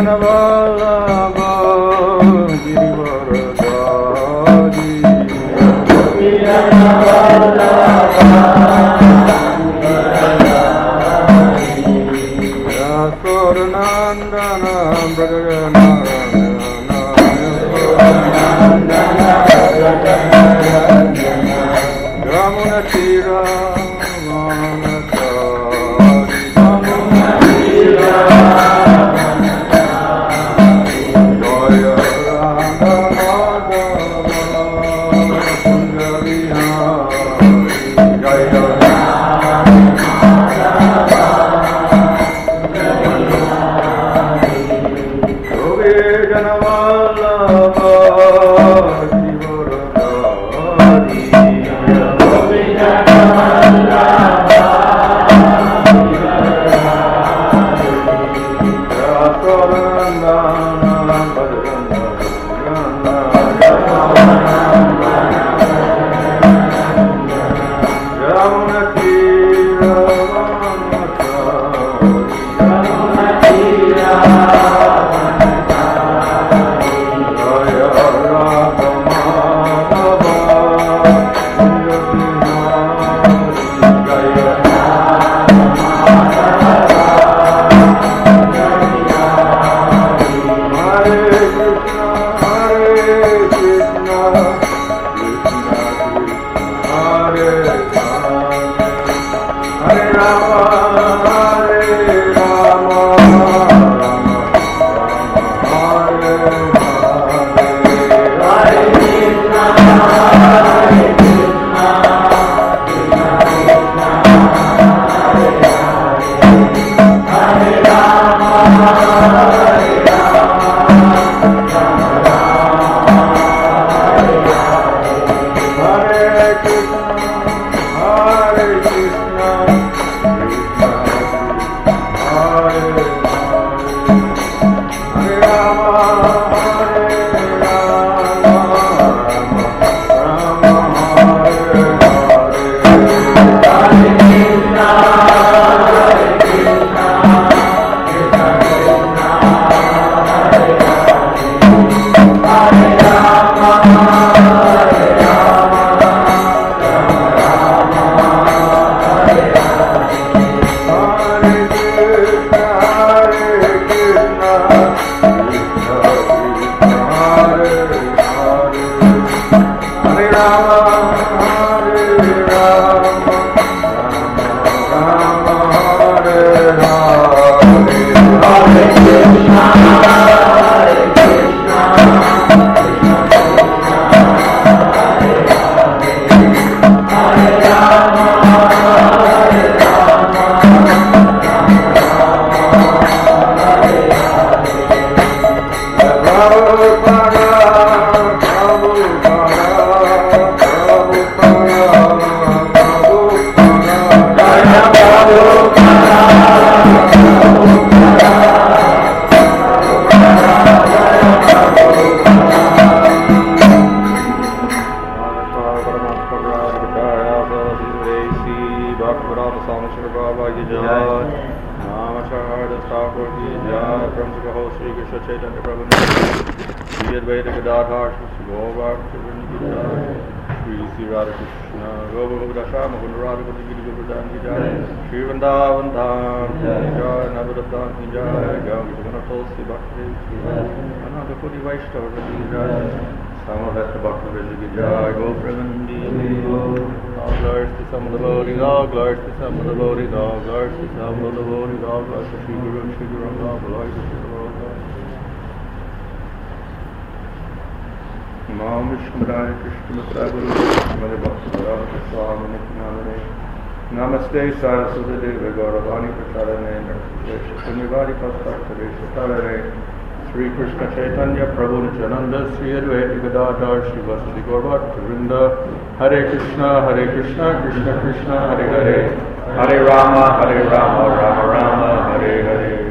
Namaste Saraswati Gauravani Prasarane Punyavadi Pastakare Satarare Sri Krishna Chaitanya Prabhu Nityananda Sri Advaita Gadadhar Sri Vasudhi Gaurvat Vrinda Hare Krishna Krishna Krishna Hare Hare Hare Rama Rama Rama Hare Hare.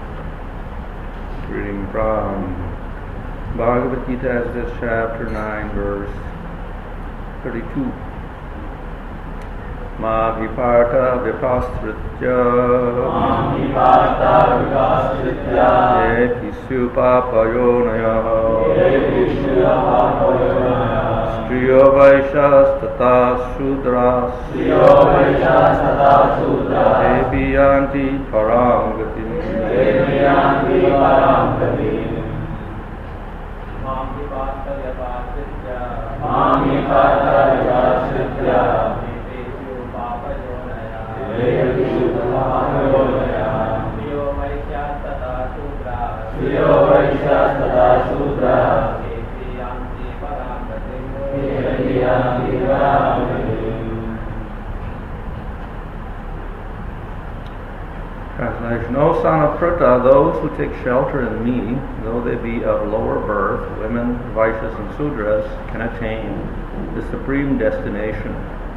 Reading from Bhagavad Gita as this chapter 9 verse 32. Mahipata Vipastritya Episupapayonaya Striyo Vaishas Tata Sudras Ebiyanti Paramgati Translation: O son of Pruta, those who take shelter in me, though they be of lower birth, women, Vaishyas, and Sudras, can attain the supreme destination.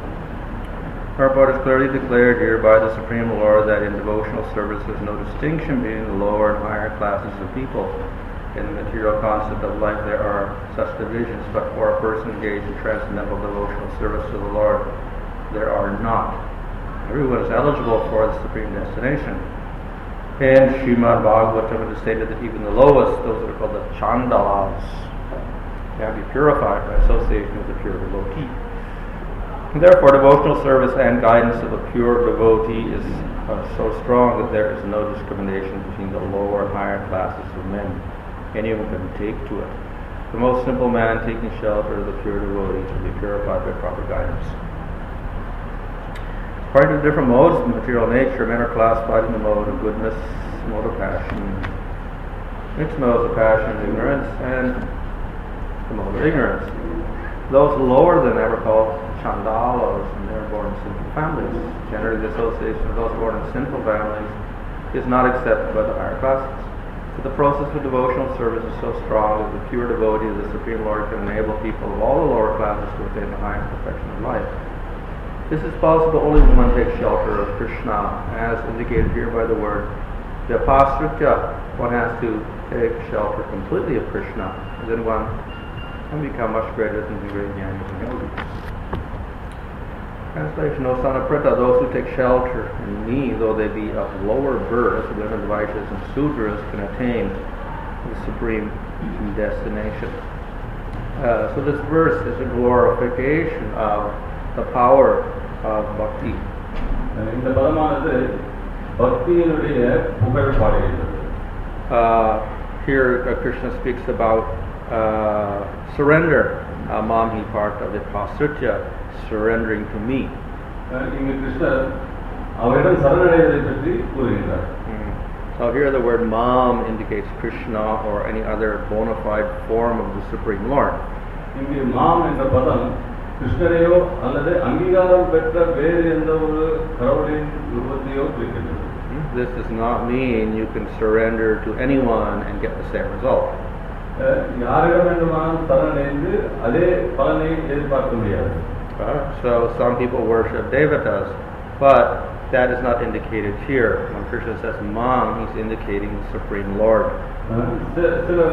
Purport is clearly declared here by the Supreme Lord that in devotional service there is no distinction between the lower and higher classes of people. In the material concept of life there are such divisions, but for a person engaged in transcendental devotional service to the Lord, there are not. Everyone is eligible for the supreme destination. In Srimad Bhagavatam it is stated that even the lowest, those that are called the Chandalas, can be purified by association with the pure devotee. And therefore, devotional service and guidance of a pure devotee is so strong that there is no discrimination between the lower and higher classes of men. Anyone can take to it. The most simple man taking shelter of the pure devotee can be purified by proper guidance. According to different modes of material nature, men are classified in the mode of goodness, mode of passion, mixed modes of passion and ignorance, and the mode of ignorance. Those lower than them are called Chandalas, and they are born in sinful families. Generally, the association of those born in sinful families is not accepted by the higher classes. So the process of devotional service is so strong that the pure devotee of the Supreme Lord can enable people of all the lower classes to attain the highest perfection of life. This is possible only when one takes shelter of Krishna, as indicated here by the word Vyapasritya. One has to take shelter completely of Krishna, and then one can become much greater than the great Jnanis and Yogis. Translation: O son of Pruta, those who take shelter in me, though they be of lower birth, women, Vaishyas, and Sudras, can attain the supreme destination. So this verse is a glorification of the power of bhakti. இந்த பதமானது பக்தியினுடைய புகழ் பாடுகிறது. Here Krishna speaks about surrender, Mamhi part of the Pasritya, surrendering to me. இங்கு கிருஷ்ணர் அவரிடம் சரணடைவதை பற்றி கூறுகிறார். So here the word Mam indicates Krishna or any other bona fide form of the Supreme Lord. இங்கு மாம் என்ற பதம் கிருஷ்ணரையோ அல்லது அங்கீகாரம் பெற்ற வேறு எந்த ஒரு கடவுளின் உருவத்தையோ குறிக்கின்றது. This does not mean you can surrender to anyone and get the same result. யாரிடம் வேண்டுமானாலும் சரணடைந்து அதே பலனை எதிர்பார்க்க முடியாது. So some people worship devatas, but that is not indicated here. When Krishna says Mam, he's indicating the Supreme Lord. சிலர்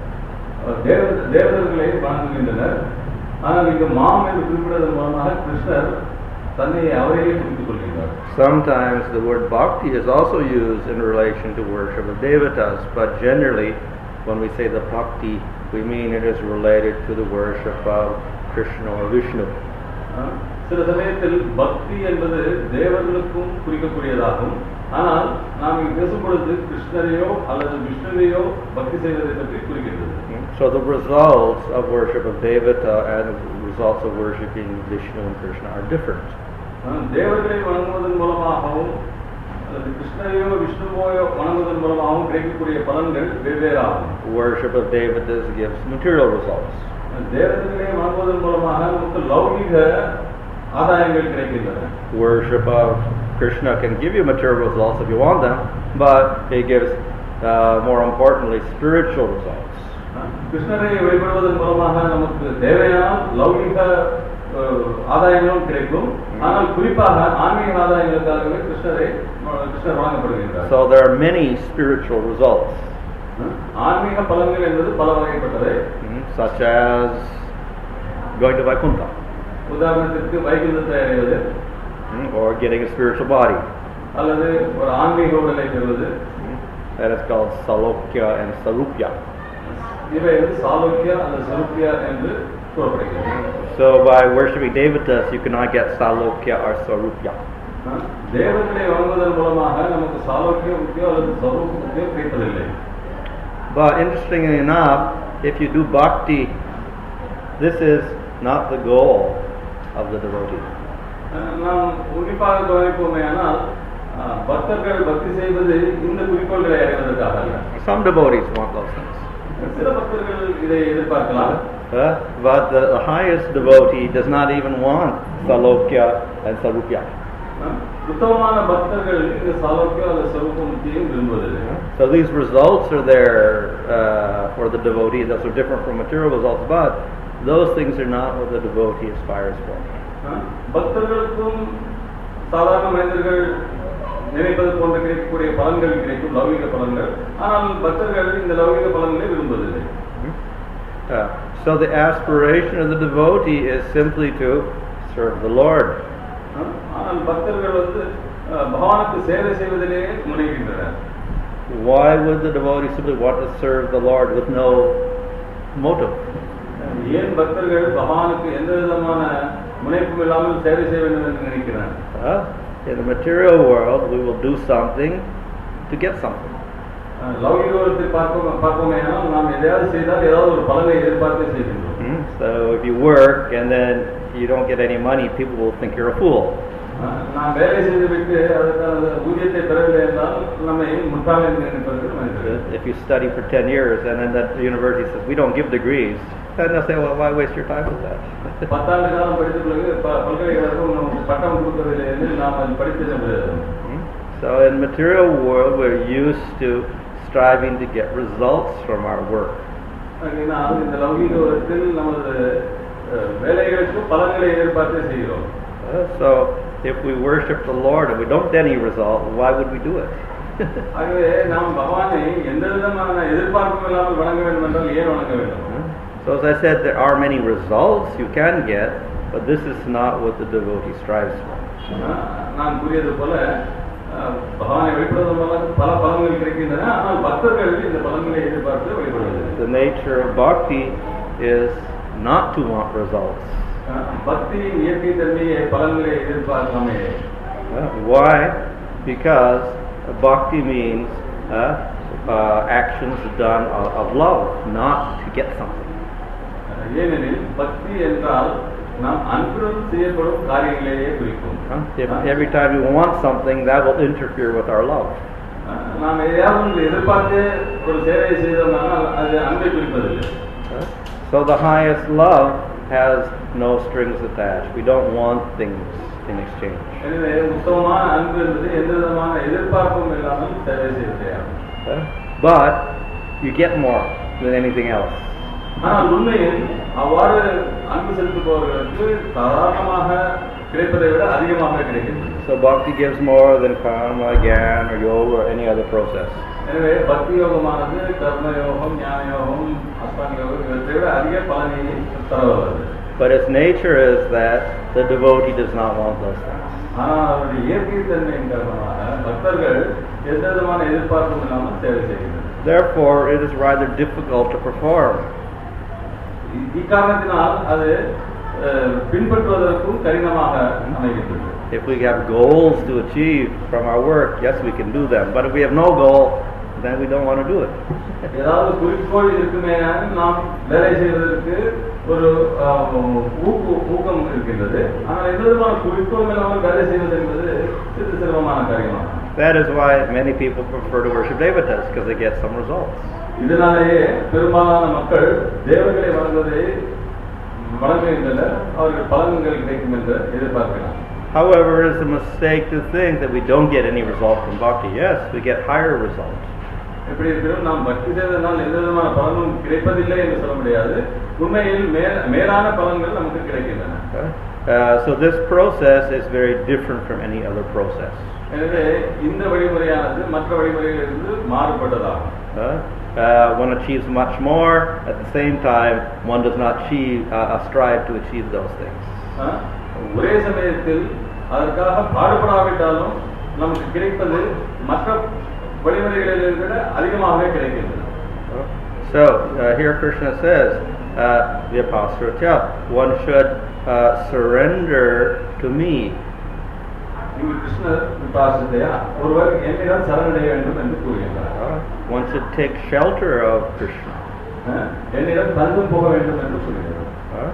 தேவதர்களை வணங்குகின்றனர். ஆனால் இங்கு மாம் என்று குறிப்பிடுவதன் மூலமாக கிருஷ்ணர் தன்னை அவரையே குறித்துக் கொள்கிறார். Sometimes the word bhakti is also used in relation to worship of devatas, but generally when we say the bhakti, we mean it is related to the worship of Krishna or Vishnu. சில சமயத்தில் பக்தி என்பது தேவர்களுக்கும் குறிக்கக்கூடியதாகும். ஆனால் நாம் இங்கு பேசும் பொழுது கிருஷ்ணரையோ அல்லது விஷ்ணுவையோ பக்தி செய்வதை பற்றி குறிக்கின்றது. So the results of worship of devata and the results of worshiping Vishnu and Krishna are different. தேவர்களை வணங்குவதன் மூலமாகவும் அல்லது கிருஷ்ணரையோ விஷ்ணுவையோ வணங்குவதன் மூலமாகவும் கிடைக்கக்கூடிய பலன்கள் வெவ்வேறாகும். Worship of devatas gives material results. தேவர்களை வணங்குவதன் மூலமாக நமக்கு லௌகிக ஆதாயங்கள் கிடைக்கின்றன. Worship of Krishna can give you material results if you want them, but it gives more importantly spiritual results. கிருஷ்ணரை வழிபடுவதன் மூலமாக நமக்கு தேவையான லௌகிக ஆதாயங்களும் கிடைக்கும். ஆனால் குறிப்பாக ஆன்மீக ஆதாயங்களுக்காகவே கிருஷ்ணர் வழங்கப்படுகின்றார். So there are many spiritual results. ஆன்மீக பலன்கள் என்பது பல வகைப்பட்டவை. Such as going to Vaikuntha. உதாரணத்திற்கு வைகுந்தத்தை அடைவது. getting a spiritual body. அல்லது ஒரு ஆன்மீக உடலை பெறுவது. That is called salokya and sarupya. இவை சாலோக்கியா அல்லது சருப்பியா என்று கூறப்படுகிறது. So by worshiping Devatas, you cannot get salokya or sarupya. தேவர்களை வணங்குவதன் மூலமாக நமக்கு சாலோக்கியம் அல்லது சருப்பியம் கிடைப்பதில்லை. But interestingly enough, if you do bhakti, this is not the goal of the devotee. நாம் உன்னிப்பாக கவனிப்போமே ஆனால் பக்தர்கள் பக்தி செய்வது இந்த குறிக்கோள்களை அடைவதற்காக அல்ல. Some devotees want those things. சில பக்தர்கள் இதை எதிர்பார்க்கலாம். But the highest devotee does not even want salokya and sarupya. உத்தமமான பக்தர்கள் இந்த சாலோக்கியம் அல்லது சருப்பமுத்தியும் விரும்புவதில்லை. So these results are there for the devotee. Those are different from material results, but those things are not what the devotee aspires for. பக்தர்களுக்கும் சாதாரண மனிதர்கள் நினைப்பது போன்ற கிடைக்கக்கூடிய பலன்கள் கிடைக்கும், லௌகிக பலன்கள். ஆனால் பக்தர்கள் இந்த லௌகிக பலன்களை விரும்புவதில்லை. So the aspiration of the devotee is simply to serve the Lord. ஆனால் பக்தர்கள் பகவானுக்கு சேவை செய்வதிலே முனைகின்றனர். Why would the devotee simply want to serve the Lord with no motive? ஏன் பக்தர்கள் பகவானுக்கு எந்த விதமான முனைப்பும் இல்லாமல் சேவை செய்ய வேண்டும் என்று நினைக்கிறார்? In the material world, we will do something to get something. லௌகிக உலகத்தில் பார்ப்போமே ஆனால் நாம் எதையாவது செய்தால் ஏதாவது ஒரு பலனை எதிர்பார்த்து செய்கின்றோம். So if you work and then you don't get any money, people will think you're a fool. நாம் வேலை செய்துவிட்டு அதற்கான ஊதியத்தை பெறவில்லை என்றால் நம்மை முட்டாள் என்று நினைப்பது மனிதர்கள். If you study for 10 years and then the university says we don't give degrees, then they'll say, well, why waste your time with that? 10 ஆண்டு காலம் படித்த பிறகு பல்கலைக்கழகம் நமக்கு பட்டம் கொடுக்கவில்லை என்று நாம் அது படித்தது முடியாது. So in material world, we're used to striving to get results from our work. இந்த லௌகிக உலகத்தில் நமது வேலைகளுக்கு பலன்களை எதிர்பார்த்து செய்கிறோம். So if we worship the Lord and we don't get any result, why would we do it? ஆகவே நாம் பகவானை எந்த விதமான எதிர்பார்ப்பும் இல்லாமல் வணங்க வேண்டும் என்றால் ஏன் வணங்க வேண்டும்? So as I said, there are many results you can get, but this is not what the devotee strives for. நான் கூறியது போல பகவானை வழிபடுவதன் மூலம் பல பலன்கள் கிடைக்கின்றன, ஆனால் பக்தர்கள் இந்த பலன்களை எதிர்பார்த்து வழிபடுவது. The nature of bhakti is not to want results. பக்தியின் இயற்கை தன்மையை பலன்களை எதிர்பார்க்காமே. Why? Because bhakti means actions done of love, not to get something. ஏனெனில் பக்தி என்றால் நாம் அன்புடன் செய்யப்படும் காரியங்களையே குறிக்கும். Every time you want something, that will interfere with our love. நாம் எதையாவது எதிர்பார்த்து ஒரு சேவையை செய்தோம்னால் அது அன்பை குறிப்பதில்லை. So the highest love has no strings attached. We don't want things in exchange. எனவே உத்தமமான அன்பு என்பது எந்த விதமான எதிர்பார்ப்பும் இல்லாமல் சேவை செய்வதே. But you get more than anything else. ஆனால் உண்மையில் அவ்வாறு அன்பு செலுத்துபவர்களுக்கு சாதாரணமாக கிடைப்பதை விட அதிகமாக கிடைக்கிறது. So bhakti gives more than karma, jnana, or yoga, or any other process. எனவே பக்தி யோகமானது கர்ம யோகம், ஞான யோகம், அஷ்டாங்க யோகம் இவற்றை விட அதிக பலனை தருவது. But its nature is that the devotee does not want those things. ஆனால் அவருடைய இயற்கை தன்மையின் காரணமாக பக்தர்கள் எந்த விதமான எதிர்பார்ப்பும் இல்லாமல் சேவை செய்கின்றனர். Therefore, it is rather difficult to perform. இக்காரணத்தினால் அது பின்பற்றுவதற்கும் கடினமாக அமைகிறது. If we have goals to achieve from our work, yes, we can do them. But if we have no goal, then we don't want to do it. ஏதாவது குறிக்கோள் இருக்குமே நாம் வேலை செய்வதற்கு ஒரு ஊக்கம் இருக்கின்றது. ஆனால் எந்த விதமான குறிக்கோள் இல்லாமல் வேலை செய்வது என்பது சிரமமான காரியமாகும். That is why many people prefer to worship devatas, because they get some results. இதனாலேயே பெரும்பாலான மக்கள் தேவர்களை வணங்குவதை வணங்குகின்றனர், அவர்கள் பலன்கள் கிடைக்கும் என்று எதிர்பார்க்கிறார். However, it is a mistake to think that we don't get any result from bhakti. Yes, we get higher results. எப்படி இருக்கிறோம், நாம் பக்தி செய்வதனால் எந்த விதமான பலனும் கிடைப்பதில்லை என்று சொல்ல முடியாது. உண்மையில் மேலான பலன்கள் நமக்கு கிடைக்கின்றன. So this process is very different from any other process. எனவே இந்த வழிமுறையானது மற்ற வழிமுறைகளிலிருந்து மாறுபட்டதாகும். One achieves much more. At the same time, one does not strive to achieve those things. ஒரே சமயத்தில் அதற்காக பாடுபடாவிட்டாலும் நமக்கு கிடைப்பது மற்ற வழிமுறைகளில் விட அதிகமாகவே கிடைக்கின்றது. So here Krishna says, the Apostle one should surrender to me. இங்கு கிருஷ்ணர் விபாசத்தையா ஒருவர் என்னிடம் சரணடைய வேண்டும் என்று கூறுகின்றார். One should take shelter of Krishna. என்னிடம் தஞ்சம் போக வேண்டும் என்று சொல்கிறார்.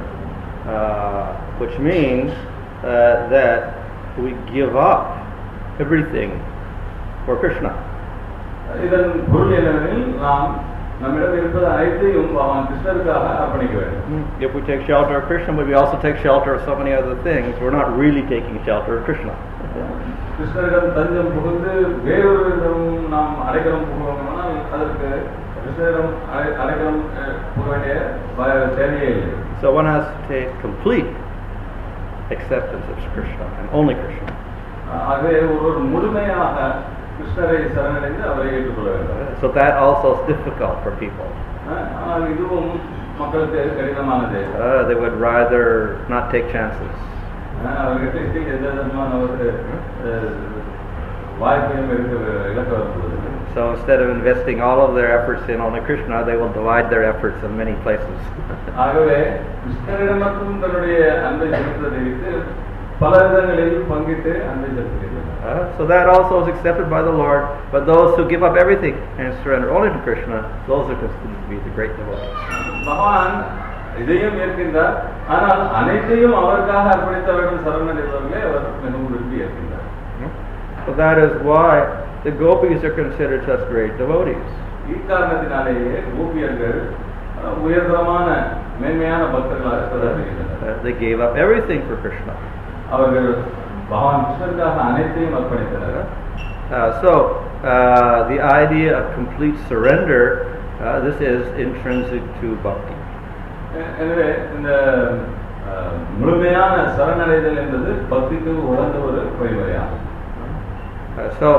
Which means that we give up everything for Krishna. இதன் பொருள் என்னவெனில் நாம் நம்மிடம் இருப்பது அனைத்தையும் பகவான் கிருஷ்ணருக்காக அர்ப்பணிக்க வேண்டும். If we take shelter of Krishna, but we also take shelter of so many other things, we're not really taking shelter of Krishna. கிருஷ்ணரிடம் தஞ்சம் புகுந்து வேறொருவரிடம் நாம் அடைக்கலம் புகுவோம்னால் அதற்கு கிருஷ்ணரிடம் அடைக்கலம் புக வேண்டிய தேவையே இல்லை. So one has to take complete acceptance of Krishna and only Krishna. ஆகவே ஒரு முழுமையாக கிருஷ்ணரை சரணடைந்து அவரை ஏற்றுக்கொள்ள வேண்டும். So that also is difficult for people. ஆனால் இதுவும் மக்களுக்கு கடினமானது. They would rather not take chances. அவர்களுக்கு எந்த விதமான ஒரு வாய்ப்பையும் இழக்க வருகிறது. So instead of investing all of their efforts in only Krishna, they will divide their efforts in many places. ஆகவே கிருஷ்ணரிடம் மட்டும் தன்னுடைய அன்பை செலுத்துவதை விட்டு பல விதங்களில் பங்கிட்டு அன்பை செலுத்துகிறார்கள். So that also is accepted by the Lord, but those who give up everything and surrender only to Krishna, those are considered to be the great devotees. பகவான் இதையும் ஏற்கின்றார், ஆனால் அனைத்தையும் அவருக்காக அர்ப்பணித்தவரிடம் சரணடைபவர்களே அவர் மிகவும் விரும்பி ஏற்கின்றார். So that is why the gopis are considered such great devotees. இக்காரணத்தினாலேயே கோபியர்கள் உயர்தரமான மேன்மையான பக்தர்களாக கருதப்படுகின்றனர். They gave up everything for Krishna. அவர்கள் பகவான் கிருஷ்ணருக்காக அனைத்தையும் அர்ப்பணித்தனர். So the idea of complete surrender, this is intrinsic to bhakti. எனவே இந்த முழுமையான சரணடைதல் என்பது பக்திக்கு உகந்த ஒரு வழிமுறையாகும். So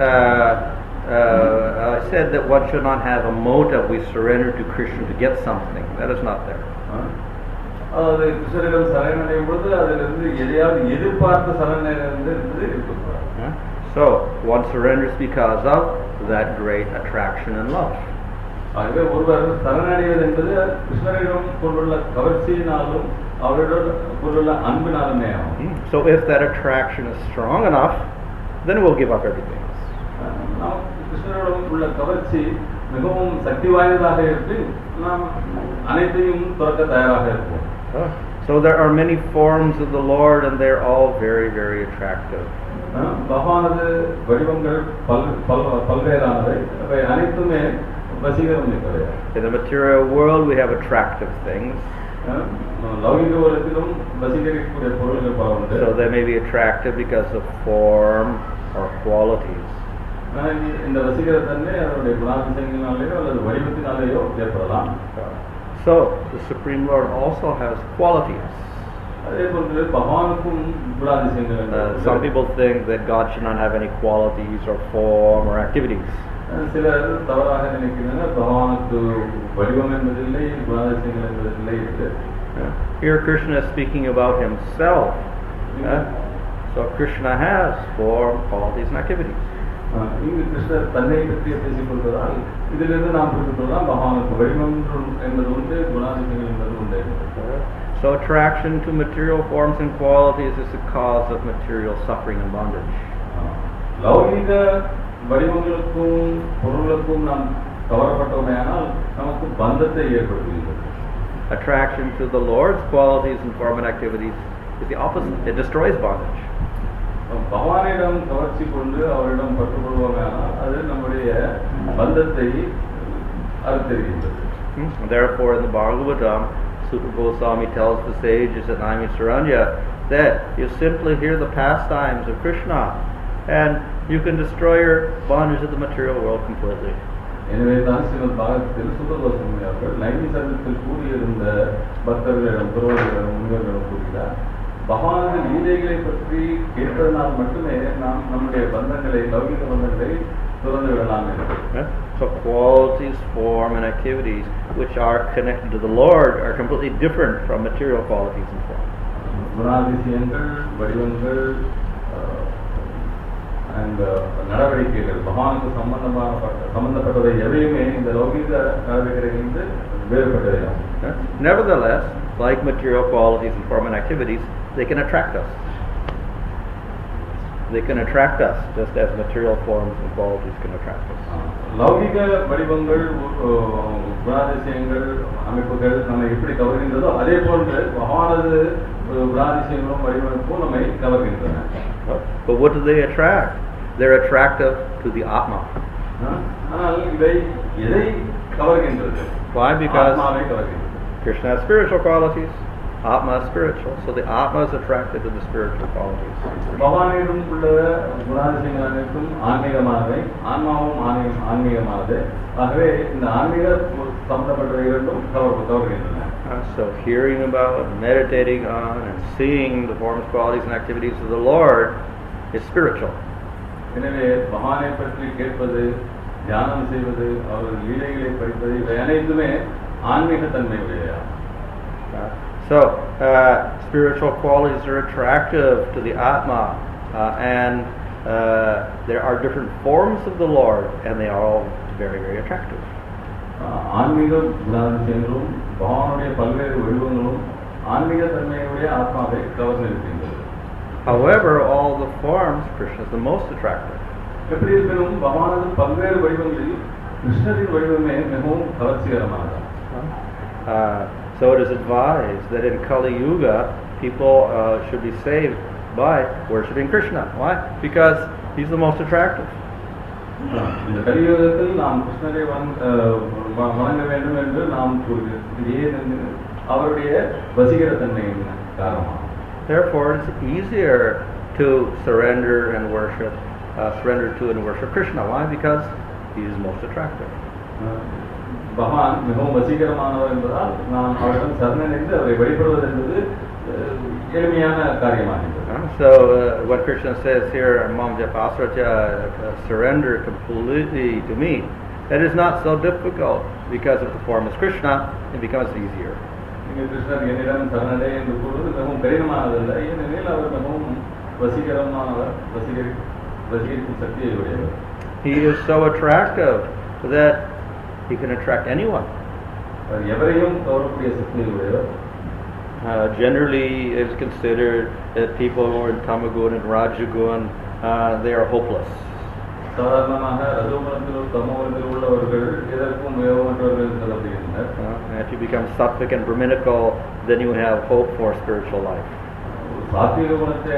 I said that one should not have a motive. We surrender to Krishna to get something. That is not there. அதாவது கிருஷ்ணரிடம் சரணடையும் பொழுது அதிலிருந்து எதையாவது எதிர்பார்த்து சரணடைந்து இருக்கக்கூடாது. So one surrenders because of that great attraction and love. ஆகவே ஒருவர் சரணடைவது என்பது கிருஷ்ணரிடம் கொண்டுள்ள கவர்ச்சியினாலும் அவரிடம் கொண்டுள்ள அன்பினாலுமே ஆகும். So if that attraction is strong enough, then we'll give up everything. நாம் கிருஷ்ணரிடம் உள்ள கவர்ச்சி மிகவும் சக்தி வாய்ந்ததாக இருக்கு, நாம் அனைத்தையும் துறக்க தயாராக இருப்போம். So there are many forms of the Lord, and they're all very, very attractive. பகவானது வடிவங்கள் பல்வேறானவை, அவை அனைத்துமே வசீகரம் மிக்கவை. In the material world, we have attractive things. லௌகிக உலகத்திலும் வசீகரிக்கக்கூடிய பொருள்கள் பல உண்டு. So they may be attractive because of form or qualities. இந்த வசீகரத்தன்மை அதனுடைய குணாதிசயங்களினாலேயோ அல்லது வடிவத்தினாலேயோ ஏற்படலாம். So the Supreme Lord also has qualities. அதே போன்று பகவானுக்கும் குணாதிசயங்கள். Some people think that God should not have any qualities or form or activities. சிலர் தவறாக நினைக்கின்றனர், பகவானுக்கு வடிவம் என்பதில்லை, குணாதிசயங்கள் என்பதில்லை என்று. Here Krishna is speaking about himself. So Krishna has form, qualities and activities. இங்கு கிருஷ்ணர் தன்னை பற்றி பேசிக் கொள்வதால் இதிலிருந்து நாம் புரிந்து கொள்ளலாம் பகவானுக்கு வடிவம் என்பது உண்டு, குணாதிசயங்கள் என்பது உண்டு. So attraction to material forms and qualities is the cause of material suffering and bondage. லௌகிக வடிவங்களுக்கும் பொருளுக்கும் நாம் கவரப்பட்டோமேயானால் நமக்கு பந்தத்தை ஏற்படுத்துகிறது. Attraction to the Lord's qualities and form and activities is the opposite. It destroys bondage. பகவானிடம் கவர்ச்சி கொண்டு அவரிடம் பற்றுக்கொள்வோமேயானால் அது நம்முடைய பந்தத்தை அறுத்தெறிகின்றது. Therefore in the Bhagavatam, Suta Goswami tells the sages at Naimisaranya that you simply hear the pastimes of Krishna and you can destroy your bondage of the material world completely. எனவே தான் ஸ்ரீமத் பாகவதத்தில் சுத கோஸ்வாமி அவர்கள் நைமிசாரண்யத்தில் கூடியிருந்த பக்தர்களிடம் புரோகிதரிடம் முனிவர்களிடம் கூறுகிறார், பகவானது லீலைகளை பற்றி கேட்பதனால் மட்டுமே நாம் நம்முடைய பந்தங்களை, லௌகிக பந்தங்களை துறந்து விடலாம் என்று. So qualities, form and activities which are connected to the Lord are completely different from material qualities and form. குணாதிசயங்கள், வடிவங்கள், இந்த நடவடிக்கைகள் பகவானுக்கு சம்பந்தப்பட்டதை எவையுமே இந்த லௌகிக நடவடிக்கைகளிலிருந்து வேறுபட்டவையும். Nevertheless, like material qualities and form and activities, they can attract us. They can attract us just as material forms and qualities can attract us. லௌகிக வடிவங்கள், குணாதிசயங்கள், அமைப்புகள் நம்மை எப்படி கவர்கின்றதோ அதே போன்று பகவானது குணாதிசயங்களும் வடிவமைப்பும் நம்மை கவர்கின்றன. But what do they attract? They're attractive to the Atma. ஆனால் இவை எதை கவர்கின்றது? Why? Because ஆத்மாவை கவர்கின்றது. Krishna has spiritual qualities, Atma is spiritual, so the Atma is attracted to the spiritual qualities. பகவானிடம் உள்ள குணாதிசயங்கள் அனைத்தும் ஆன்மீகமானவை, ஆன்மாவும் ஆன்மீகமானது. ஆகவே இந்த ஆன்மீக சம்பந்தப்பட்ட இரண்டும் கவர்கின்றன. So hearing about, meditating on, and seeing the forms, qualities, and activities of the Lord is spiritual. எனவே பகவானை பற்றி கேட்பது, தியானம் செய்வது, அவர் லீலைகளை படிப்பது, இவை அனைத்துமே ஆன்மீக தன்மை உடையதா. So spiritual qualities are attractive to the Atma, and there are different forms of the Lord, and they are all very, very attractive. ஆன்மீக குணாதிசயங்களும் பகவானுடைய பல்வேறு வடிவங்களும் ஆன்மீக தன்மையுடைய ஆத்மாவை கவர்ந்திருக்கின்றது. However, all the forms, Krishna is the most attractive. எப்படி இருப்பினும் பகவானது பல்வேறு வடிவங்களில் கிருஷ்ணரின் வடிவமே மிகவும் கவர்ச்சிகரமானது. So it is advised that in Kali Yuga, people should be saved by worshipping Krishna. Why? Because he's the most attractive. இந்த கலியுகத்தில் நாம் கிருஷ்ணரை வணங்க வேண்டும் என்று நாம் கூறுகிறோம். அவருடைய வசீகர தன்மையின் காரணமாக. Therefore, it's easier to surrender and worship Krishna. Why? Because he is most attractive. பகவான் மிகவும் வசீகரமானவர் என்பதால் நாம் அவரிடம் சரணடைந்து அவரை வழிபடுவது என்பது எளிமையான காரியமாகிறது. So what Krishna says here, Mam Japasraja, surrender completely to me, that is not so difficult because of the form of Krishna. It becomes easier. கிருஷ்ணர் என்னிடம் சரணடை என்று கூறுவது மிகவும் கடினமானதல்ல, ஏனெனில் அவர் மிகவும் வசீகரமானவர், வசீகரிக்கும் சக்தியை உடையவர். He is so attractive that he can attract anyone. எவரையும் கவரக்கூடிய சக்தியை உடையவர். Generally, it's considered that people who are in Tamagun and Rajagun, they are hopeless. சாதாரணமாக ரஜோகுணத்தில் தமோகுணத்தில் உள்ளவர்கள் எதற்கும் உயர்வற்றவர்கள் என்று சொல்லப்படுகின்றனர். If you become sattvic and brahminical, then you have hope for spiritual life. சாத்விக குணத்தை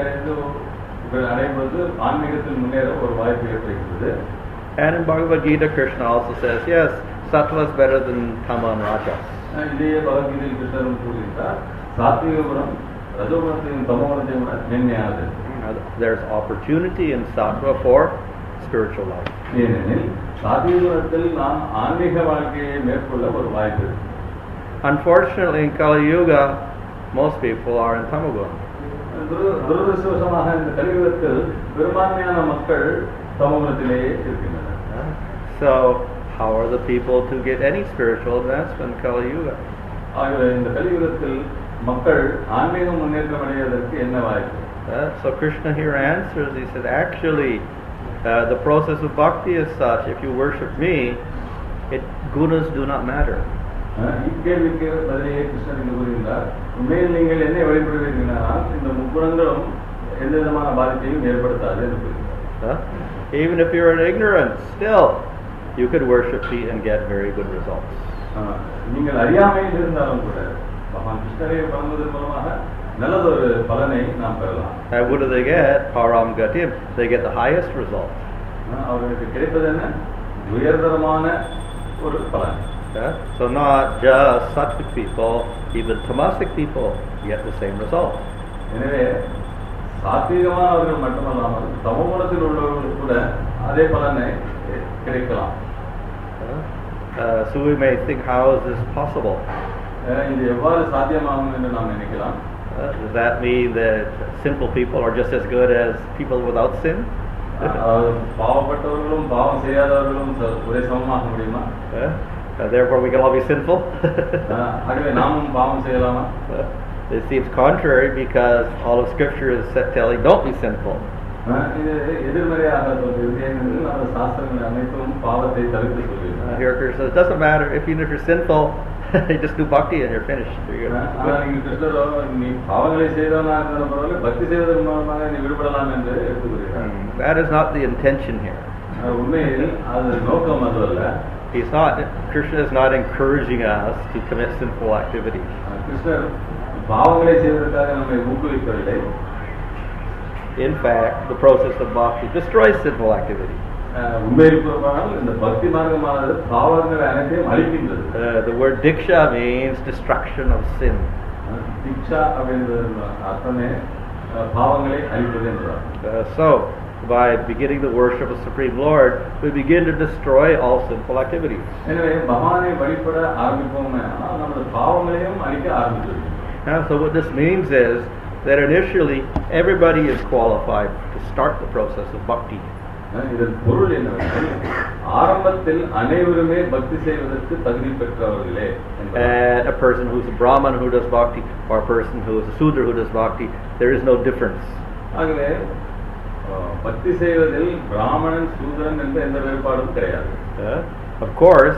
அடைவது ஆன்மீகத்தில் முன்னேற ஒரு வாய்ப்பு ஏற்படுகிறது. And in Bhagavad Gita, Krishna also says, yes, sattva is better than tama and rajas. இதையே பகவத்கீதையில் கிருஷ்ணரும் கூறுகின்றார், சாத்விக குணம் ரஜோகுணத்தையும் தமோகுணத்தையும் விட மேன்மையானது. There's opportunity in sattva for spiritual life. ஏனெனில் சாத்விக குணத்தில் நாம் ஆன்மீக வாழ்க்கையை மேற்கொள்ள ஒரு வாய்ப்பு. Unfortunately, in Kali Yuga, most people are in Tamagun. துரதிருஷ்டவசமாக இந்த கலியுகத்தில் பெரும்பான்மையான மக்கள் தமோகுணத்திலேயே இருக்கின்றனர். So, how are the people to get any spiritual advancement in Kali Yuga? ஆகவே இந்த கலியுகத்தில் மக்கள் ஆன்மீக முன்னேற்றம் அடைவதற்கு என்ன வாய்ப்பு? So Krishna here answers, he said, actually, the process of bhakti is such, if you worship me, gunas do not matter. இக்கேள்விக்கு பதிலே கிருஷ்ணர் என்று கூறுகின்றார், உண்மையில் நீங்கள் என்னை வழிபடுவீர்களானால் இந்த முக்குணங்களும் எந்த விதமான பாதிப்பையும் ஏற்படுத்தாது என்று கூறுகிறார். Even if you're in ignorance, still you could worship me and get very good results. நீங்கள் அறியாமையில் இருந்தாலும் கூட பகவான் கிருஷ்ணரை வணங்குவதன் மூலமாக நல்லதொரு பலனை நாம் பெறலாம். And what do they get? Param Gatim. They get the highest result. அவர்களுக்கு கிடைப்பது என்ன? உயர்தரமான ஒரு பலன். So not just sattvic people, even tamasic people get the same result. எனவே சாத்வீகமானவர்கள் மட்டுமல்லாமல் தமோகுணத்தில் உள்ளவர்கள் கூட அதே பலனை கிடைக்கலாம். So we may think, how is this possible? இது எவ்வாறு சாத்தியமாகும் என்று நாம் நினைக்கலாம். Does that mean that sinful people are just as good as people without sin? பாவப்பட்டவர்களும் பாவம் செய்யாதவர்களும் ஒரே சமமாக முடியுமா? Therefore we can all be sinful? ஆகவே நாமும் பாவம் செய்யலாமா? It seems contrary, because all of Scripture is telling don't be sinful. இது எதிர்மறையாக சொல்கிறது. ஏனெனில் அந்த சாஸ்திரங்கள் அனைத்தும் பாவத்தை தவிர்த்து சொல்கிறது. Here Krishna says, it doesn't matter even if you're sinful, you just do bhakti and you're finished. ஆனால் நீங்கள் கிருஷ்ணரோ நீ பாவங்களை செய்தவனா இருந்தாலும் பரவாயில்ல, பக்தி செய்வதன் மூலமாக நீ விடுபடலாம் என்று எடுத்துக்கொள்கிறார். That is not the intention here. உண்மையில் அது நோக்கம் அதுவல்ல. Krishna is not encouraging us to commit sinful activities. கிருஷ்ணர் பாவங்களை செய்வதற்காக நம்மை ஊக்குவிக்கவில்லை. In fact, the process of bhakti destroys sinful activity. உண்மையில் கூறப்போனால் இந்த பக்தி மார்க்கமானது பாவங்களை அனைத்தையும் அழிக்கின்றது. The word diksha means destruction of sin. diksha அப்படின்றது அர்த்தமே பாவங்களை அழிப்பது என்றார். So, by beginning the worship of Supreme Lord, we begin to destroy all sinful activities. எனவே பகவானை வழிபட ஆரம்பிப்போமே ஆனால் நமது பாவங்களையும் அழிக்க ஆரம்பிச்சிருக்கோம். So what this means is that initially everybody is qualified to start the process of bhakti. இதன் பொருள் என்னவென்றால் ஆரம்பத்தில் அனைவருமே பக்தி செய்வதற்கு தகுதி பெற்றவர்களே. And a person who's a Brahman who does bhakti or a person who is a Sudra who does bhakti, there is no difference. ஆகவே பக்தி செய்வதில் பிராமணன் சூத்ரன் என்ற எந்த வேறுபாடும் கிடையாது. Of course,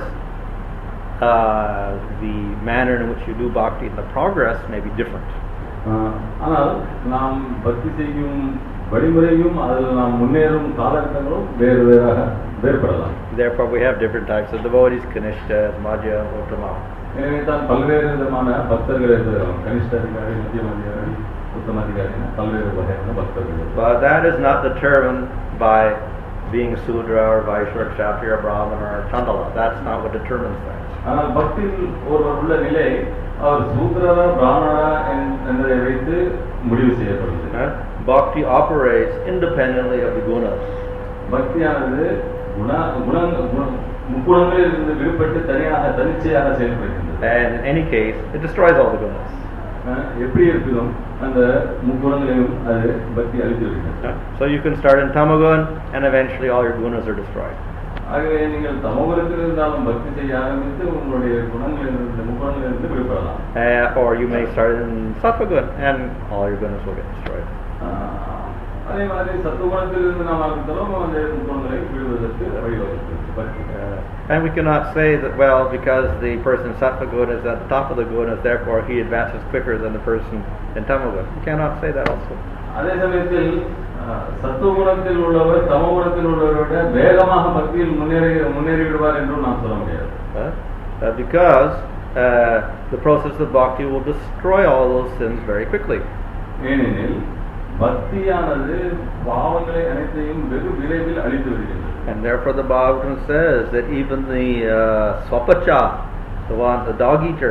the manner in which you do bhakti and the progress may be different. ஆனால் நாம் பக்தி செய்யும் வழிமுறையும் அதில் நாம் முன்னேறும் காலகட்டங்களும் வேறுபடலாம். Therefore we have different types of devotees, Kanishta, Madhya, Uttama. எனவே தான் பல்வேறு விதமான பக்தர்கள் இருக்கிறோம். கனிஷ்ட அதிகாரி, மத்திய அதிகாரி, உத்தம அதிகாரி, பல்வேறு வகையான பக்தர்கள். But that is not determined by being a Sudra or Vaishya or Kshatriya or Brahman or Chandala. That's not what determines that. ஆனால் பக்தியில் ஒருவர் உள்ள நிலை அவர் சூத்ரரா பிராமணரா என்பதை வைத்து முடிவு செய்யப்படுகிறது. Bhakti operates independently of the gunas. பக்தியானது முக்குணங்களில் இருந்து விடுபட்டு தனிச்சையாக செயல்படுகின்றது. And in any case, it destroys all the gunas. எப்படி இருக்கும் அந்த முக்குணங்களையும் அது பக்தி அழித்து விடுகிறது. So you can start in Tamagun and eventually all your gunas are destroyed. ஆகவே நீங்கள் தமோகுணத்தில் இருந்தாலும் பக்தி செய்ய ஆரம்பித்து உங்களுடைய குணங்களிலிருந்து முக்குணங்களிலிருந்து விடுபடலாம். Or you may start in Sattvagun and all your gunas will get destroyed. அதே மாதிரி சத்துவகுணத்தில் இருந்து நாம் ஆரம்பித்தாலும் அந்த முக்குணங்களை விடுவதற்கு வழிவகுக்கிறது. And we cannot say that, well, because the person in Sattva-guna is at the top of the gunas, therefore he advances quicker than the person in Tamo-guna. We cannot say that also. அதே சமயத்தில் சத்துவகுணத்தில் உள்ளவர் தமோகுணத்தில் உள்ளவரை விட வேகமாக பக்தியில் முன்னேறி விடுவார் என்றும் நாம் சொல்ல முடியாது. Because the process of bhakti will destroy all those sins very quickly. ஏனெனில் பக்தியானது பாவங்களை அனைத்தையும் வெகு விரைவில் அழித்து விடுகிறது. And therefore the Bhagavatam says that even the Swapacha, the dog eater,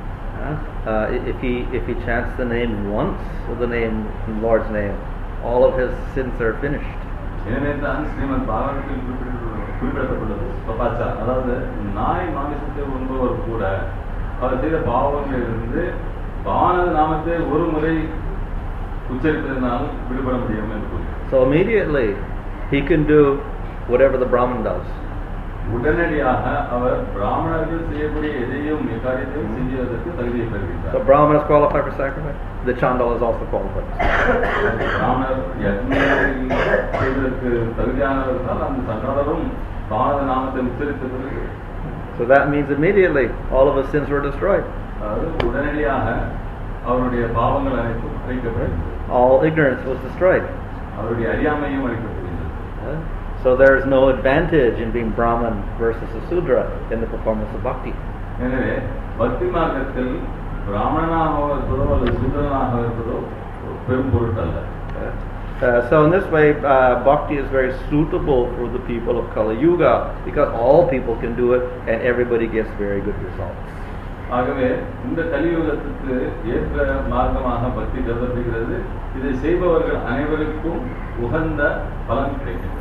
if he chants the name once, or the Lord's name, all of his sins are finished. எனவே தான் ஸ்ரீமத் பாகவதத்தில் குறிப்பிடப்பட்டுள்ளது ஸ்வபாச்சா, அதாவது நாய் மாமிசத்தை உண்பவர் கூட அவர் செய்த பாவங்களிலிருந்து பகவானது நாமத்தை ஒரு முறை உச்சரிப்பதனால் விடுபட முடியும் என்று கூறுகிறார். So immediately he can do whatever the Brahman does. உடனடியாக அவர் பிராமணர்கள் செய்யக்கூடிய எதையும் காரியத்தையும் செய்வதற்கு தகுதியை பெறுகிறார். So Brahman is qualified for sacrifice. The Chandala is also qualified. பிராமணர் யஜ்ஞம் செய்வதற்கு தகுதியானவர்கள் அந்த சண்டாளரும் பாரத நாமத்தை உச்சரித்த பிறகு. So that means immediately all of his sins were destroyed. அதாவது உடனடியாக அவருடைய பாவங்கள் அனைத்தும் அழிக்கப்பட்டது. All ignorance was destroyed. அவருடைய அறியாமையும் அழிக்கப்படுகிறது. So there is no advantage in being Brahman versus a Sudra in the performance of bhakti. எனவே பக்தி மார்க்கத்தில் பிராமணனாக இருப்பதோ அல்லது சூத்ரனாக இருப்பதோ பெரும் பொருட்டல்ல. So in this way, bhakti is very suitable for the people of Kali Yuga because all people can do it and everybody gets very good results. ஆகவே இந்த கலியுகத்துக்கு ஏற்ற மார்க்கமாக பக்தி கருதப்படுகிறது. இதை செய்பவர்கள் அனைவருக்கும் உகந்த பலன் கிடைக்கிறது.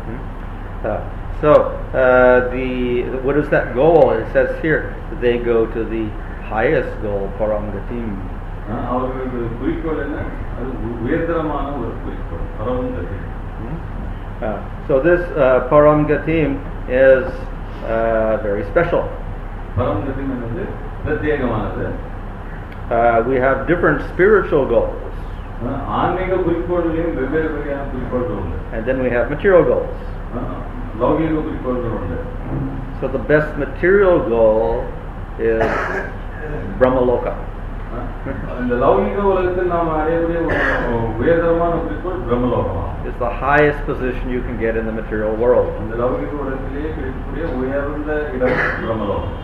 What is that goal? It says here that they go to the highest goal, Paramgatim. அவர்களுக்கு குறிக்கோள் என்ன? அது உயர்தரமான ஒரு குறிக்கோள், பரமகதிம். So this Paramgatim is very special. பரமகதிம் என்பது பிரத்யேகமானது. We have different spiritual goals. ஆன்மீக குறிக்கோள்களையும் வெவ்வேறு வகையான குறிக்கோள்கள் உண்டு. And then we have material goals. லௌகிக குறிக்கோள்கள் உண்டு. So the best material goal is Brahmaloka. இந்த லௌகிக உலகத்தில் நாம் அடையக்கூடிய உயர்தரமான குறிக்கோள் பிரம்மலோகம். It's the highest position you can get in the material world. இந்த லௌகிக உலகத்திலேயே கிடைக்கக்கூடிய உயர்ந்த இடம் பிரம்மலோகம்.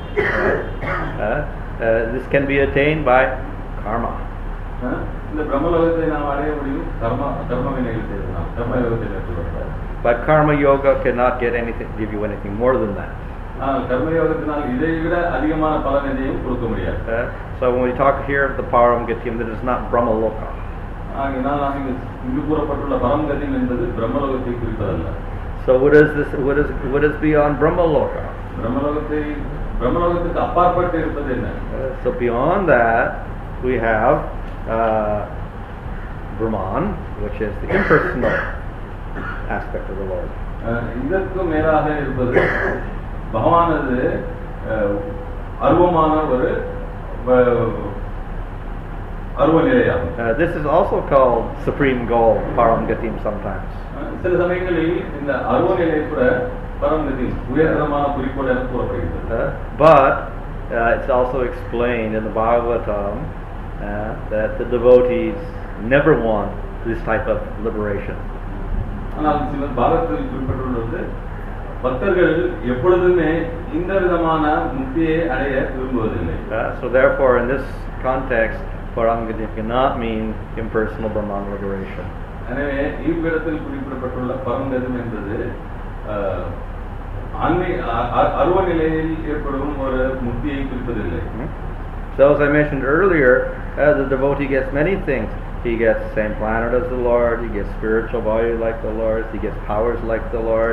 This can be attained by karma. இந்த பிரம்மலோகத்தை நாம் அடைய முடியும் கர்ம வினைகள் செய்யலாம், கர்ம யோகத்தை மேற்கொள்வதால். But karma yoga cannot give you anything more than that. கர்ம யோகத்தினால் இதை விட அதிகமான பலன் எதையும் கொடுக்க முடியாது. So when we talk here of the Param Gatim, that is not Brahmaloka. ஆகையால் நாம் இங்கு கூறப்பட்டுள்ள பரம் கதியம் என்பது பிரம்மலோகத்தை குறிப்பதல்ல. So what is beyond Brahmaloka? பிரம்மலோகத்துக்கு அப்பாற்பட்டு இருப்பது என்ன? So beyond that we have Brahman, which is the impersonal aspect of the Lord. இதற்கு மேலாக இருப்பது பகவானது அருவமான ஒரு அருவ நிலையாகும். This is also called supreme goal, Param Gatim sometimes. சில சமயங்களில் இந்த அருவ நிலை கூட பரம் கதிம் உயர்தரமான குறிக்கோள் என கூறப்படுகிறது. But it's also explained in the Bhagavatam that the devotees never want this type of liberation. ஆனால் சில பாகத்தில் குறிப்பிட்டுள்ளது பக்தர்கள் எப்பொழுதுமே இந்த விதமான முக்தியை அடைய விரும்புவதில்லை. So therefore in this context Param Gatim cannot mean impersonal Brahman liberation. எனவே இவ்விடத்தில் குறிப்பிடப்பட்டுள்ள பரம் கதிம் என்பது அருவ நிலையில் ஏற்படும் ஒரு முக்தியை குறிப்பதில்லை. So as I mentioned earlier, the devotee gets many things. He gets the same planet as the Lord, he gets spiritual body like the Lord, he gets powers like the Lord.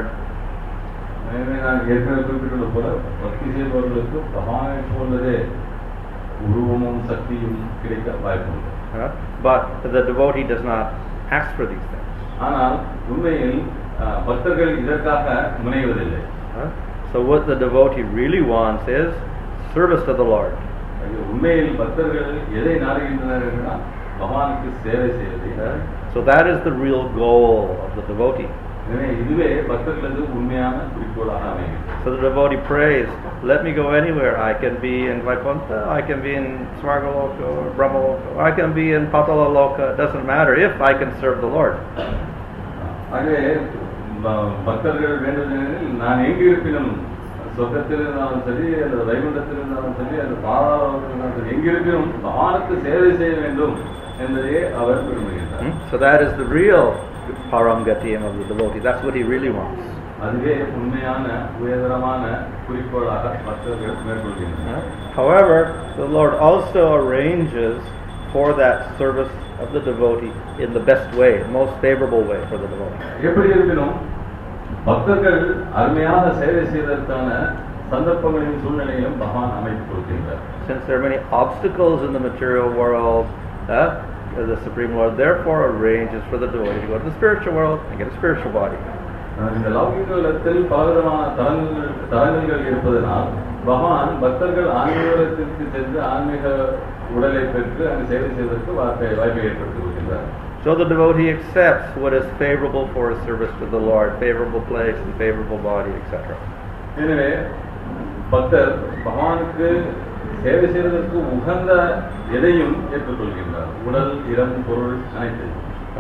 நான் ஏற்கனவே குறிப்பிட்டுள்ள போல பக்தி செய்பவர்களுக்கு பகவானை போன்றதே உருவமும் சக்தியும் கிடைக்க வாய்ப்புண்டு. But the devotee does not ask for these things. ஆனால் உண்மையில் பக்தர்கள் இதற்காக முனைவதில்லை. So what the devotee really wants is service to the Lord. உண்மையில் பக்தர்கள் எதை நாடுகின்றனர் என்றால் பகவானுக்கு சேவை செய்வது. So that is the real goal of the devotee. எனவே இதுவே பக்தர்களது உண்மையான குறிக்கோளாக அமைகிறது. So the devotee prays, let me go anywhere. I can be in Vaikuntha, I can be in Svargaloka or Brahmaloka, I can be in Patalaloka. It doesn't matter if I can serve the Lord. ஆகவே பக்தர்கள் வேண்டுமெனில் நான் எங்கு இருப்பினும் சொர்க்கத்தில் இருந்தாலும் சரி அல்லது வைகுண்டத்தில் இருந்தாலும் சரி அல்லது பாதாளத்தில் இருந்தாலும் சரி எங்கிருப்பினும் பகவானுக்கு சேவை செய்ய வேண்டும் என்பதையே அவர் விரும்புகிறார். So that is the real Param Gatim of the devotee. That's what he really wants. அதுவே உண்மையான உயர்தரமான குறிக்கோளாக பக்தர்கள் மேற்கொள்கின்றனர். However, the Lord also arranges for that service of the devotee in the best way, most favorable way for the devotee. எப்படி இருப்பினும் பக்தர்கள் அருமையான சேவை செய்வதற்கான சந்தர்ப்பங்களையும் சூழ்நிலையும் பகவான் அமைத்து கொடுக்கின்றார். Since there are many obstacles in the material world, the Supreme Lord therefore arranges for the devotee to go to the spiritual world and get a spiritual body. இந்த லௌகிக உலகத்தில் பலவிதமான தடங்கல்கள் இருப்பதனால் பகவான் பக்தர்கள் ஆன்மீக உலகத்திற்கு சென்று ஆன்மீக உடலை பெற்று அங்கு சேவை செய்வதற்கு வாய்ப்பை ஏற்படுத்தி கொடுக்கின்றார். So the devotee accepts what is favorable for his service to the Lord, favorable place and favorable body, etc. எனவே பக்தர் பகவானுக்கு சேவை செய்வதற்கு உகந்த எதையும் ஏற்றுக்கொள்கின்றார், உடல், இடம், பொருள் அனைத்தையும்.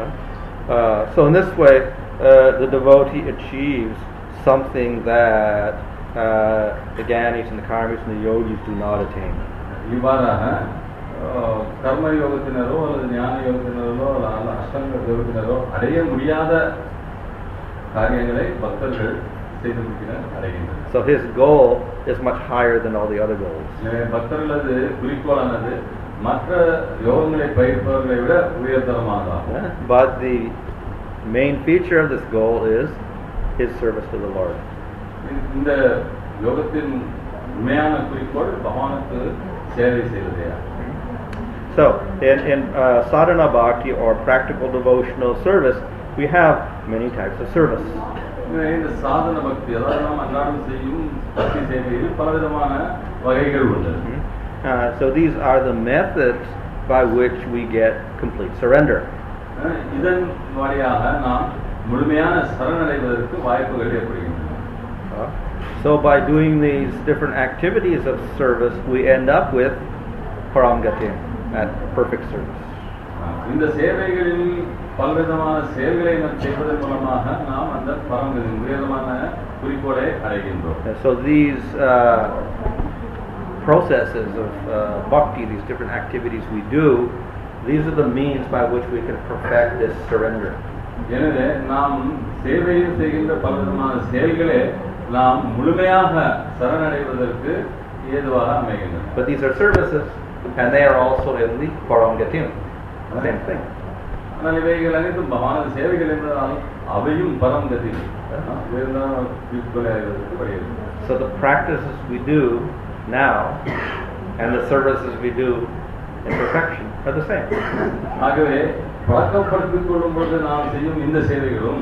So in this way, the devotee achieves something that the Gyanis and the Karmis and the Yogis do not attain. இவ்வாறாக கர்ம யோகத்தினரோ அல்லது ஞான யோகத்தினரோ அல்லது அஷ்டங்க யோகத்தினரோ அடைய முடியாத காரியங்களை பக்தர்கள் செய்து அடைகின்றனர். So his goal is much higher than all the other goals. பக்தர்களது குறிக்கோளானது மற்ற யோகங்களை பயிர்ப்பவர்களை விட உயர்தரமானதாகும். But the main feature of this goal is his service to the Lord. இந்த யோகத்தின் உண்மையான குறிக்கோள் பகவானுக்கு சேவை செய்வதே. So in sadhana bhakti or practical devotional service, we have many types of service. இந்த சாதன பக்தி அதாவது நாம் அன்றாடம் செய்யும் பக்தி சேவையில் பலவிதமான வகைகள் உள்ளது. So these are the methods by which we get complete surrender. இதன் வழியாக நாம் முழுமையான சரணடைவதற்கு வாய்ப்புகள் ஏற்படுகின்றன. So by doing these different activities of service, we end up with paramgatim, at perfect service. இந்த சேவைகளில் பலவிதமான செயல்களை நாம் செய்வதன் மூலமாக நாம் அந்த பரமகதி உயர்வான குறிக்கோளை அடைகின்றோம். So these processes of bhakti, these different activities we do, these are the means by which we can perfect this surrender. எனவே நாம் சேவையில் செய்கின்ற பலவிதமான செயல்களே நாம் முழுமையாக சரணடைவதற்கு ஏதுவாக அமைகின்றன. But these are services, and they are also in the paramgatim. Same thing. ஆனால் இவைகள் அனைத்தும் பகவானது சேவைகள் என்றால் அவையும் பரமகதி குறிக்கோளாக. So the practices we do now and the services we do in perfection are the same. ஆகவே பழக்கப்படுத்திக் கொள்ளும் பொழுது நாம் செய்யும் இந்த சேவைகளும்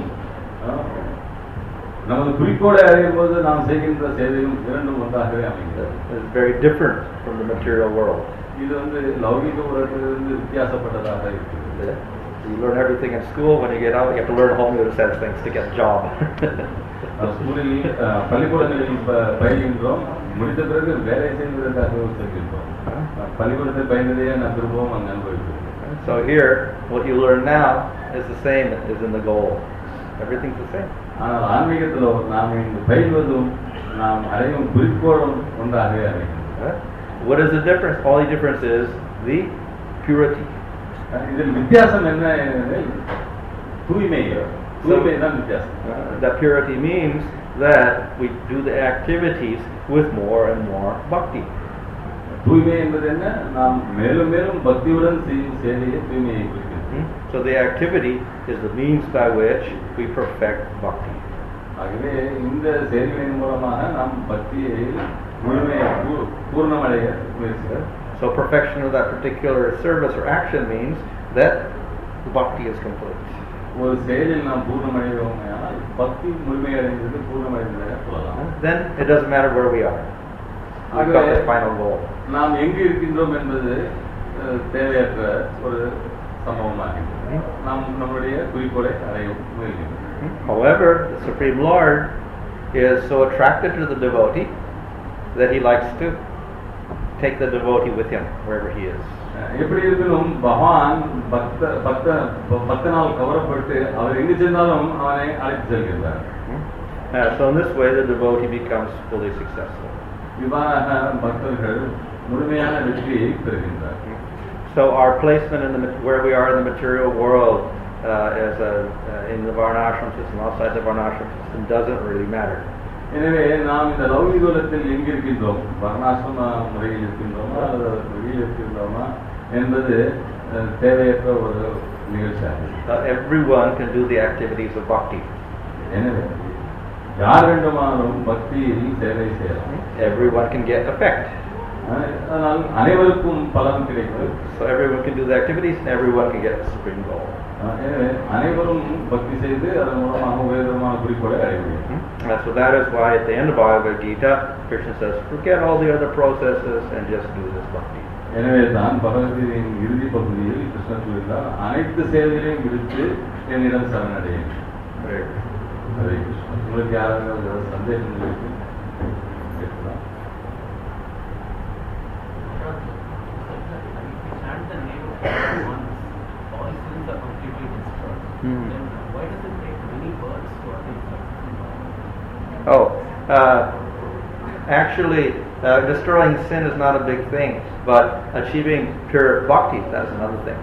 நமது குறிக்கோளை அடையும் போது நாம் செய்கின்ற சேவையும் இரண்டும் ஒன்றாகவே அமைகிறது. It's very different from the material world. இது லௌகிக உலகத்திலிருந்து வித்தியாசப்பட்டதாக இருக்கிறது. You learn everything in school. When you get out, you have to learn a whole new set of things to get a job. ஸ்கூலில் பள்ளிக்கூடங்களில் பயில்கின்றோம், முடித்த பிறகு வேலை செய்வதற்காக செல்கின்றோம். பள்ளிக்கூடத்தில் பயின்றதையே நாம் திரும்பவும் அங்கு அனுபவிக்கிறோம். So here, what you learn now is the same as in the goal. Everything's the same. ஆனால் ஆன்மீகத்தில் நாம் இங்கு பயில்வதும் நாம் அடையும் குறிக்கோளும் ஒன்றாகவே அமைகிறது. What is the difference? Only difference is the purity. இதில் வித்தியாசம் என்ன எனில் தூய்மை தான் வித்தியாசம். That purity means that we do the activities with more and more bhakti. தூய்மை என்பது என்ன? நாம் மேலும் மேலும் பக்தியுடன் செய்யும் சேவையை தூய்மையை குறிக்கிறது. So the activity is the means by which we perfect bhakti. ஆகவே இந்த செயல்களின் மூலமாக நாம் பக்தியை முழுமையாக பூர்ணமடைய முயற்சிக்கிறோம். So perfection of that particular service or action means that the bhakti is complete. ஒரு செயலில் நாம் பூர்ணமடைவோமானால் பக்தி முழுமையடைந்தது பூர்ணமடைந்ததாக சொல்லலாம். Then it doesn't matter where we are. We've got the final goal. நாம் எங்கு இருக்கின்றோம் என்பது தேவையற்ற ஒரு சம்பவமாகிறது. நாம் நம்முடைய குறிக்கோளை அடைய முயல்கின்றோம். However, the Supreme Lord is so attracted to the devotee that he likes to take the devotee with him wherever he is. எப்படி இருப்பினும் பகவான் பக்தனால் கவரப்பட்டு அவர் எங்கு சென்றாலும் அவனை அழைத்து செல்கின்றார். So in this way the devotee becomes fully successful. இவ்வாறாக பக்தர்கள் முழுமையான வெற்றியை பெறுகின்றார். So our placement in where we are in the material world in the varnashram system, outside the varnashram system, doesn't really matter. எனவே நாம் இந்த லௌகிகத்தில் எங்கு இருக்கின்றோம், வர்ணாசிரம முறையில் இருக்கின்றோமா அல்லது வெளியில் இருக்கின்றோமா என்பது தேவையற்ற ஒரு நிகழ்ச்சியாகும். Everyone can do the activities of bhakti. எனவே யார் வேண்டுமானாலும் பக்தியில் சேவை செய்யலாம். Everyone can get effect. அதனால் அனைவருக்கும் பலன் கிடைக்கும். So everyone can do the activities and everyone can get the supreme goal. எனவே அனைவரும் பக்தி செய்து அதன் மூலமாக உயர்தரமான குறிக்கோளை அடைய முடியும். So that is why at the end of Bhagavad Gita, Krishna says, forget all the other processes and just do this bhakti. எனவே தான் பகவத்கீதையின் இறுதி பகுதியில் கிருஷ்ணர் சொல்கிறார், அனைத்து சேவைகளையும் விடுத்து என்னிடம் சரணடையும். ஹரே கிருஷ்ணா. உங்களுக்கு யாராவது சந்தேகம் இருக்கு கேட்கலாம். Then why does it take many births to attain? Actually, destroying sin is not a big thing, but achieving pure bhakti, that's another thing.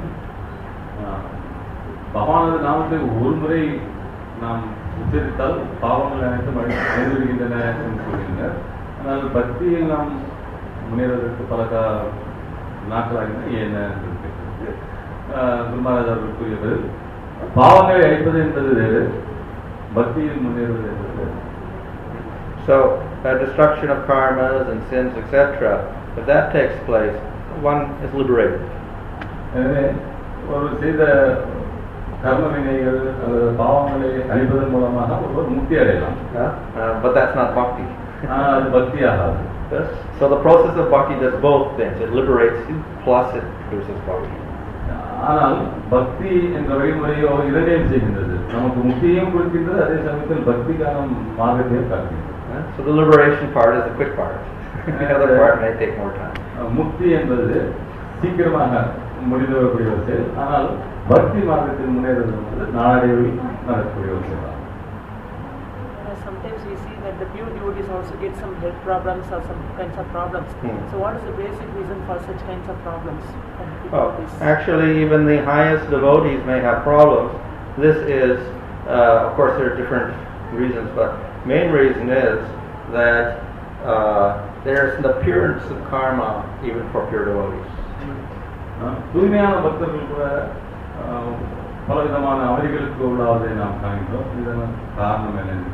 பகவானது நாமத்தை ஒரு முறை நாம் உச்சரித்தால் பாவங்கள் அனைத்தும் அழிந்துவிடுகின்றன என்று சொல்கின்றனர். ஆனால் பக்தியில் நாம் முன்னேறுவதற்கு பல நாட்களாகின என்ன குருமராஜர் கூறியது, பாவங்களை அழிப்பது என்பது வேறு, பக்தியில் முன்னேறுவது என்பது வேறு. So, destruction of karmas and sins, etc., if that takes place, one is liberated. எனவே ஒரு செய்த கர்ம வினைகள் அல்லது பாவங்களை அழிப்பதன் மூலமாக ஒருவர் முக்தி அடையலாம். But that's not bhakti. அது பக்தி ஆகாது. So the process of bhakti does both things. It liberates you, plus it produces bhakti. ஆனால் பக்தி என்ற வழிமுறையோ இரண்டையும் செய்கின்றது. நமக்கு முக்தியையும் கொடுக்கின்றது, அதே சமயத்தில் பக்திக்கான மார்க்கத்தையும் காட்டுகின்றது. So the liberation part is the quick part. The other part may take more time. முக்தி என்பது சீக்கிரமாக முடிந்து வரக்கூடிய ஒரு செயல், ஆனால் பக்தி மார்க்கத்தில் முன்னேறுவது என்பது நாளடைவில் நடக்கக்கூடிய ஒரு செயல். Sometimes we see that the pure devotees also get some health problems or some kinds of problems. So what is the basic reason for such kinds of problems? Actually, even the highest devotees may have problems. This is, of course, there are different reasons, but main reason is that there's an appearance of karma even for pure devotees. தூய்மையான பக்தர்கள் கூட பல விதமான அவதிகளுக்கு உள்ளாவதை நாம் காண்கிறோம். இதன் காரணம் என்னன்னு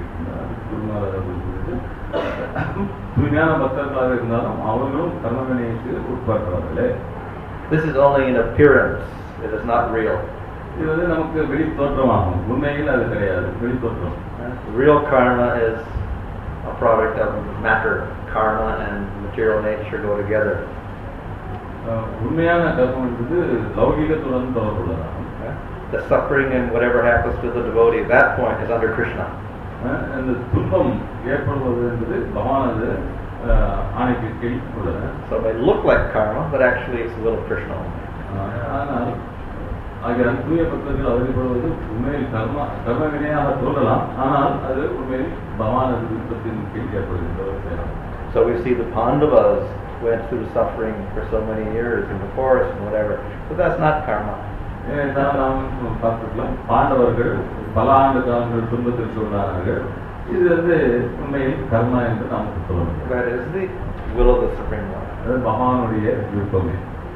தூய்மையான பக்தர்களாக இருந்தாலும் அவர்களும் கர்மவினைக்கு உட்பட்டவர்களே. This is only an appearance. It is not real. இது வந்து நமக்கு வெளி தோற்றமாகும், உண்மையில் அது கிடையாது, வெளி தோற்றம். Real karma is a product of matter. Karma and material nature go together. உண்மையான கர்மம் என்பது லௌகிகத்துடன் தொடர்புள்ளதாகும். The suffering and whatever happens to the devotee at that point is under Krishna. அந்த துன்பம் ஏற்படுவது என்பது பகவானது ஆணைக்கு கீழ் உள்ளது. So it may look like karma, but actually it's the will of Krishna. ஆனால் ஆகிய தூய பக்தர்கள் அவதிப்படுவது உண்மையில் கர்ம வினையாக தோன்றலாம், ஆனால் அது உண்மையில் பகவானது விருப்பத்தின் கீழ் ஏற்படுகின்ற. So we see the Pandavas went through suffering for so many years in the forest and whatever. So that's not karma. நாம் பார்த்துக்கலாம், பாண்டவர்கள் பல ஆண்டு காலங்கள் துன்பத்திற்கு உள்ளார்கள். இது வந்து உண்மையில் கர்மா என்று நாம் சொல்லணும். That is the will of the Supreme Lord. அது பகவானுடைய விருப்பமே.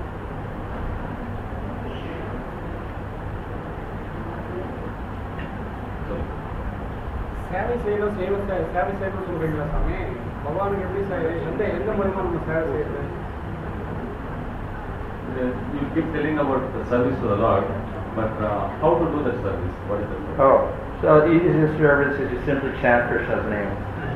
சேவை செய்யணும் சேவை செய்யணும் சொல்றீங்களா சாமி? பகவானுக்கு எப்படி எந்த மூலமா நம்ம சேவை செய்யறது? You keep telling about the service to the Lord, but how to do that service? What is it? Oh, so the easiest service is you simply chant Krishna's name.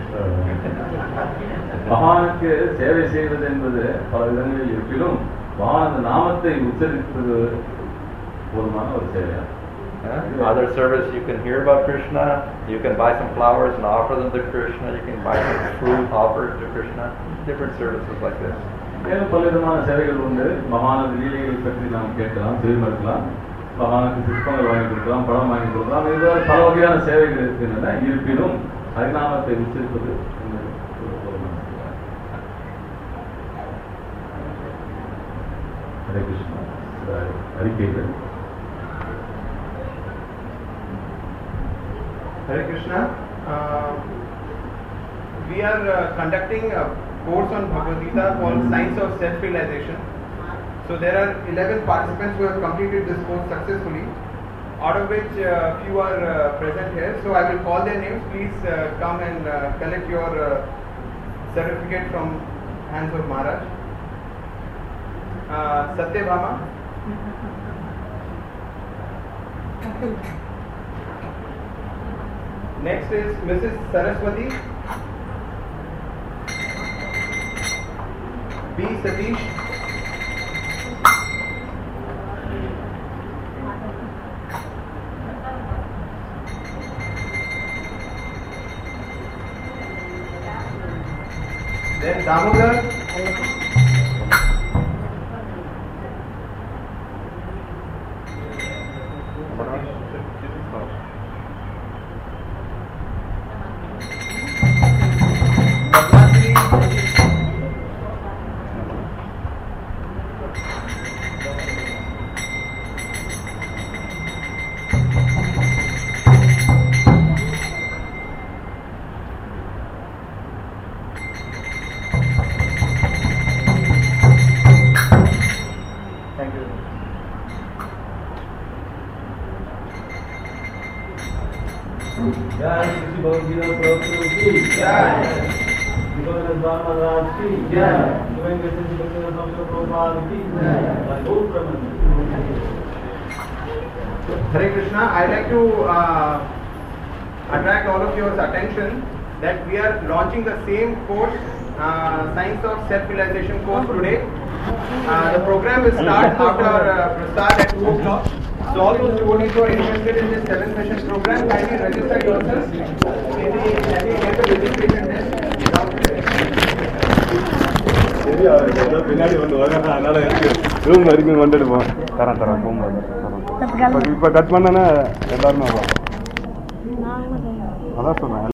பகவானுக்கு சேவை செய்வது என்பது பல விதங்களில் இருப்பினும் பகவான் நாமத்தை உச்சரிப்பது போதுமான ஒரு சேவை. Other service, you can hear about Krishna, you can buy some flowers and offer them to Krishna, you can buy some fruit, offer it to Krishna, different services like this. மேலும் பல விதமான சேவைகள் உண்டு. பகவானது லீலைகள் பற்றி நாம் கேட்கலாம், தெரிவிக்கலாம், பகவானுக்கு புஷ்பங்கள் வாங்கி கொடுக்கலாம், பழம் வாங்கி கொடுக்கலாம், இதுவரை பல வகையான சேவைகள் இருக்கின்றன. இருப்பினும் ஹரிநாமத்தை உச்சரிப்பது ஹரே கிருஷ்ணா அறிக்கைகள். Hare Krishna. We are conducting a course on Bhagavad Gita called Science of Self-Realization. So there are 11 participants who have completed this course successfully, out of which few are present here. So I will call their names. Please come and collect your certificate from hands of Maharaj. Satyabhama. Next is Mrs. Saraswati. B. Satish. Then Damodar. Hare Krishna. I'd like to attract all of your attention that we are launching the same course, Science of Self-Realization course today. The program will start after start at 2 o'clock. So all those devotees who are interested in this 7 session program, kindly register yourselves in the registration desk. பின்னாடி வந்து வரும் அதனால room வரைக்கும் வந்துடுவோம் தரேன் போகும்போது இப்போ cut பண்ணனா எல்லாருமே அதான் சொன்னேன்.